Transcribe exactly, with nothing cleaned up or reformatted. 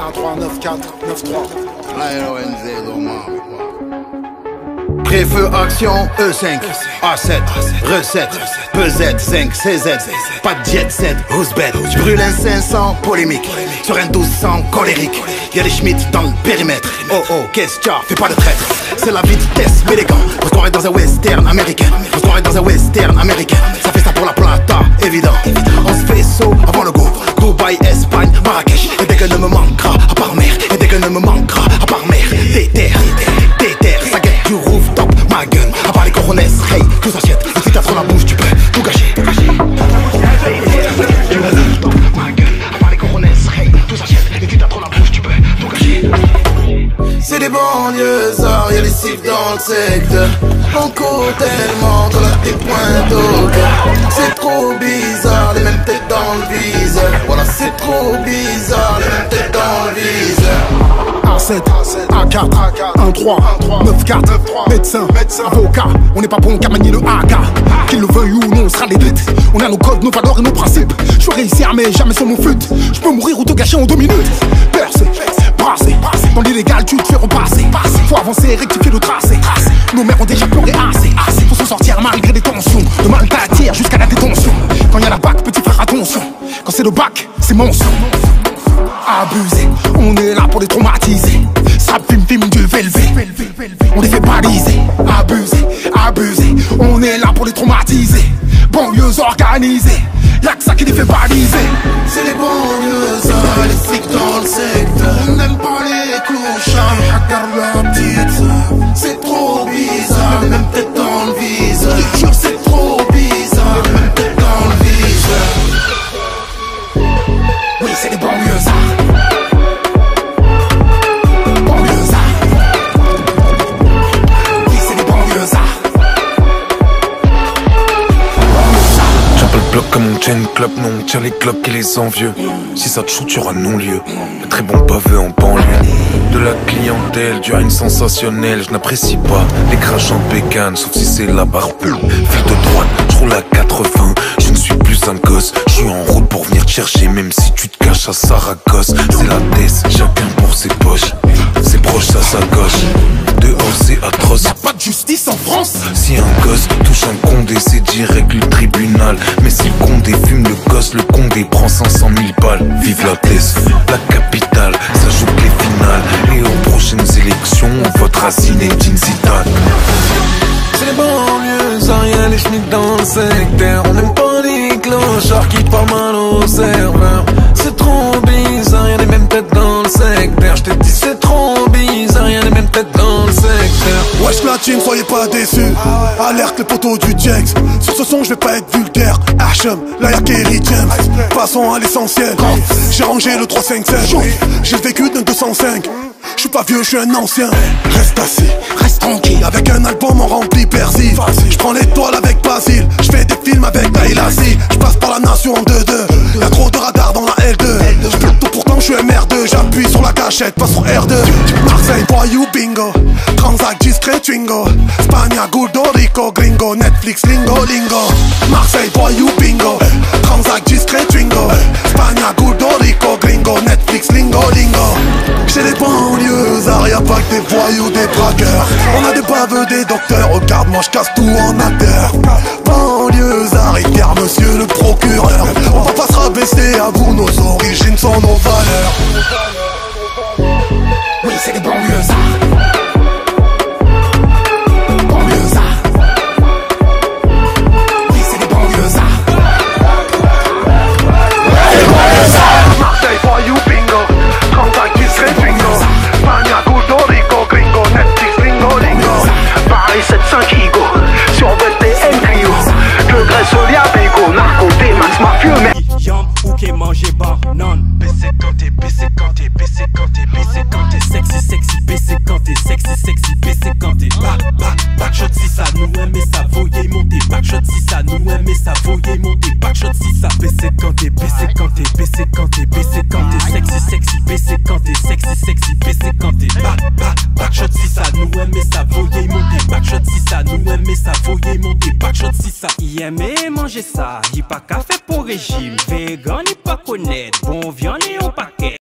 un trois neuf quatre neuf trois. Pré-feu action E cinq A sept recette P Z cinq C Z. Pas de jet set, who's bad. Je brûle un cinq cents polémique sur un douze cents colérique. Y'a des Schmitt dans le périmètre. Oh oh, qu'est-ce qu'il y a, fais pas de traître. C'est la vitesse, mais les gants. On se croirait dans un western américain. On se croirait dans un western américain. Ça fait ça pour la plata, évident. On se fait saut avant le go. Dubaï, Espagne, Marrakech. Et dès que ne me manquera, à part mer. Et dès que ne me manquera, à part mer. Déter, déter, ça guette du rooftop, ma gueule. À part les coronets, hey, tout s'achète. Et si t'as trop la bouche, tu peux tout gâcher. Tout gâcher. Du rooftop, ma gueule. À part les coronets, hey, tout s'achète. Et si t'as trop la bouche, tu peux tout gâcher. C'est des banlieusards, y'a les cifs dans le secteur. On court tellement qu'on a des pointes au cœur. C'est trop bizarre, les mêmes têtes dans le viseur. Voilà, c'est trop bizarre, les mêmes têtes dans le viseur. A sept, A quatre, un trois, neuf quatre, médecin, avocat. On n'est pas bon qu'à manier le A K. Qu'il le veuille ou non, on sera les deux. On a nos codes, nos valeurs et nos principes. Je suis réussi mais jamais sur mon flûte. Je peux mourir ou te gâcher en deux minutes. Percé, brassé, dans l'illégal tu te fais repasser. Faut avancer, rectifier le tracé. Nos mères ont déjà pleuré assez. Faut s'en sortir malgré des tensions. De mal t'attire jusqu'à la détention. Quand y a la bac, petit frère attention. Quand c'est le bac, c'est mon sang. Abusé, on est là pour les traumatiser. Strap, film, film, du velvet. On les fait baliser. Abusé, abusé, on est là pour les traumatiser. Banlieues organisées, y'a que ça qui les fait baliser. C'est les banlieusards, les flics dans le secteur. On n'aime pas les clochards, regarde la petite sœur. C'est trop bizarre, les mêmes têtes dans le viseur. Je jure, c'est trop bizarre, les mêmes têtes dans le viseur. Oui, c'est les banlieusards. Comme on chain club, non, on tire les clubs et les envieux. Si ça te shoot, y'aura non-lieu. Le très bon pavé en banlieue. De la clientèle, du règne sensationnel. Je n'apprécie pas les crashs en bécane, sauf si c'est la barbe. File de droite, je roule à quatre-vingts. Je ne suis plus un gosse, je suis en route pour venir te chercher. Même si tu te caches à Saragosse, c'est la tête, chacun pour ses poches. C'est proche, ça s'acoche. Dehors c'est atroce. Y'a pas de justice en France. Si un gosse touche un condé, c'est direct le tribunal. Mais si le condé fume le gosse, le condé prend cinq cent mille balles. Vive la Tess, la capitale, ça joue que les finales. Et aux prochaines élections, on votera Zinedine Zidane. C'est les banlieues, rien les Schmitt dans le secteur. On n'aime pas les clochards qui parlent mal aux serveurs. C'est trop bizarre, y'a les mêmes têtes dans le secteur. J'te dis c'est trop bizarre, y'a les mêmes têtes dans le secteur. Wesh la team, soyez pas déçus. Alerte les poteaux du Jex. Sur ce son je vais pas être vulgaire. H M, là y'a Kerry James. Passons à l'essentiel. J'ai rangé le trois cinq sept. J'ai le vécu d'un deux cent cinq. Je suis pas vieux, je suis un ancien. Reste assis, reste tranquille. Avec un album en rempli persil. Je prends l'étoile avec Basile. Je fais des films avec Dailassi. Je passe par la nation en deux deux. Y'a trop de radars dans la L deux. J'plutôt pourtant je suis M R deux. J'appuie sur la gâchette, pas sur R deux. Marseille, voyou, bingo. Transac, discret, twingo. Spagna, Guldo, Rico, gringo. Netflix, lingo, lingo. Marseille, voyou, bingo. Transac, discret, twingo. Spagna, Guldo, Rico, gringo. Netflix, lingo, lingo. J'ai les banlieusards, y'a pas que des voyous, des braqueurs. On a des baveux, des docteurs. Regarde, moi j'casse tout en acteur. Banlieusards, hyper monsieur le procureur. On va pas se rabaisser à vous, nos origines sont nos valeurs. Oui, c'est les banlieusards. Manger pas, non. Baissez quand t'es, baissez quand t'es, baissez quand t'es, baissez quand t'es, sexy, sexy, baissez quand t'es, sexy, sexy, baissez quand t'es. Back, back, backshot si ça nous aime et ça voyait monter. Backshot si ça nous aime et ça voyait monter. Backshot si ça baissez quand t'es, baissez quand t'es, baissez quand t'es, baissez quand t'es, sexy, sexy, baissez quand t'es, sexy, sexy, baissez quand t'es. Back, back, backshot si ça nous aime et ça voyait monter. Backshot si ça nous aime et ça voyait monter. Backshot si ça. Il aimait manger ça, il pas café pour régime, vegan, il pas connaître, bon viande et on pas